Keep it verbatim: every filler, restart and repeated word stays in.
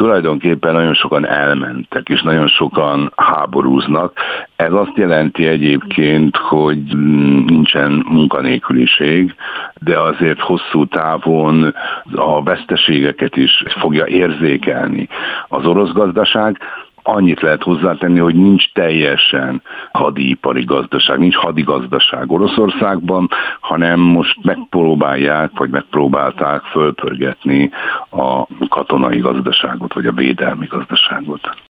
tulajdonképpen nagyon sokan elmentek, és nagyon sokan háborúznak. Ez azt jelenti egyébként, hogy nincsen munkanélküliség, de azért hosszú távon a veszteségeket is fogja érzékelni az orosz gazdaság. Annyit lehet hozzátenni, hogy nincs teljesen hadipari gazdaság, nincs hadigazdaság Oroszországban, hanem most megpróbálják, vagy megpróbálták fölpörgetni a katonai gazdaságot, vagy a védelmi gazdaságot.